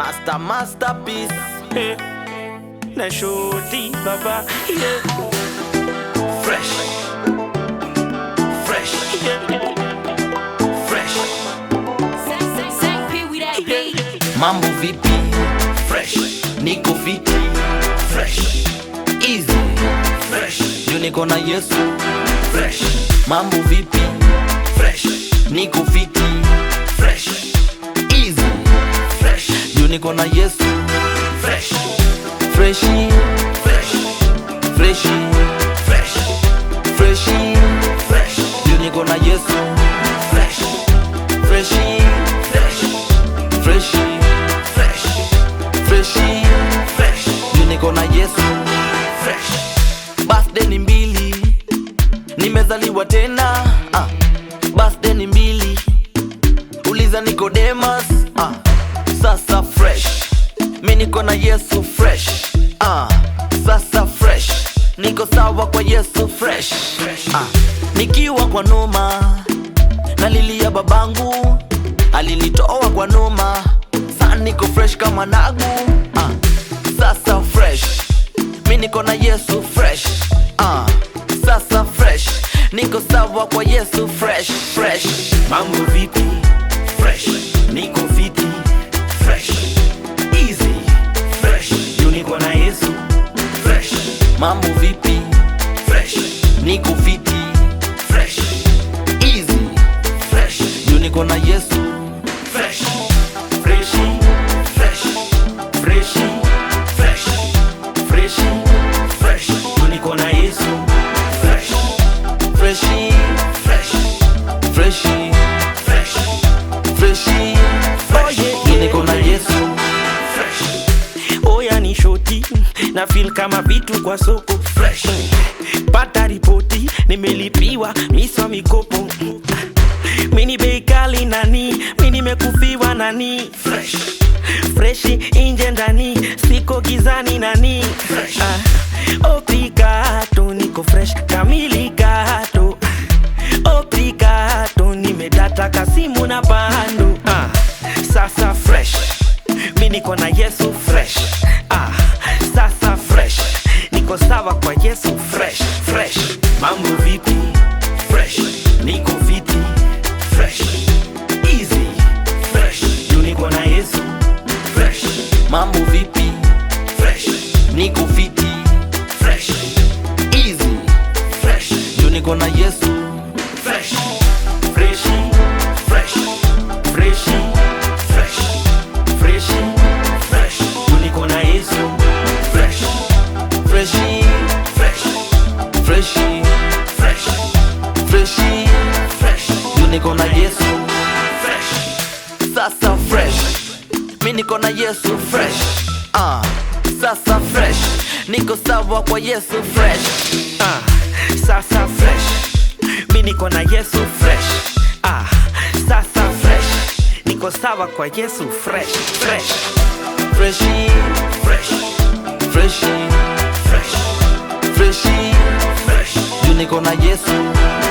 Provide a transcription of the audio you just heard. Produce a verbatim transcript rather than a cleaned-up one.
Master masterpiece. Hey, na shoti baba, yeah. Fresh, fresh, Yeah. fresh. Yeah. Mambo vipi? Fresh. Niko fiti. Fresh. Easy. Fresh. Yo niko na Yesu. Fresh. Mambo vipi? Fresh. Niko fiti. Fresh. Easy. Fresh. Yo niko na Yesu. Fresh. Freshy. Fresh. Freshy. Fresh. Freshy. Fresh. Yo niko na Yesu. Fresh. Freshy. Fresh. Freshy. Fresh. Freshy. Fresh. Yo niko na Yesu. Fresh. Birthday ni mbili, nimezaliwa tena. ah. Birthday ni mbili, uliza Nicodemus. ah. Sasa fresh, mi niko na Yesu fresh. ah. Sasa fresh, niko sawa kwa Yesu fresh. ah. Nikiwa kwa noma, nalilia babangu, alinitoa kwa noma. Sasa niko fresh kama nagu. ah. Sasa fresh, mi niko na Yesu fresh. ah. Sasa fresh, niko sawa kwa Yesu fresh. Fresh. Mambo vipi? Fresh. Niko fiti. Fresh. Easy. Fresh. Yo niko na Yesu. Fresh. Mambo vipi? Fresh. Niko fiti. Fresh. Easy. Fresh. Yo niko na Yesu. Fresh. Freshy, Fresh. freshy, Fresh. freshy. Fresh. Yo niko na Yesu. Fresh. Freshy. Fresh. Freshy. Fresh. Freshy. Fresh. Yo niko na Yesu. Fresh. Oya ni shoti, na feel kama vitu kwa soko. Fresh. Pata ripoti, nimelipiwa miswa mikopo. Mini bei kali nani, mini mekufiwa nani. Fresh. Freshi inje ndani, siko gizani nani. Fresh. ah, Obrigado, niko fresh kamili gato. Obrigado, nimedata kasimu na bando. ah, Sasa fresh, mi niko na Yesu fresh. ah, Sasa fresh, niko sawa kwa Yesu fresh. Fresh. Mambo vipi? Fresh. Niko fiti. Fresh. Easy. Fresh. Yo niko na Yesu. Fresh. Mambo vipi? Fresh. Niko fiti. Fresh. Easy. Fresh. Yo niko na Yesu. Fresh. Freshy, Fresh. freshy, Fresh. freshy. Fresh. Yo niko na Yesu. Fresh. Freshy. Fresh. Freshy. Fresh. Freshy. Fresh. Yo niko na Yesu. Fresh. Sasa fresh, mi niko na Yesu fresh. ah. Sasa fresh, niko sawa kwa Yesu fresh. ah, Sasa fresh, mi niko na Yesu fresh. ah, Sasa fresh, niko sawa kwa Yesu fresh. Fresh. Freshy. Fresh. Freshy. Fresh. Freshy. Fresh. Yo niko na Yesu.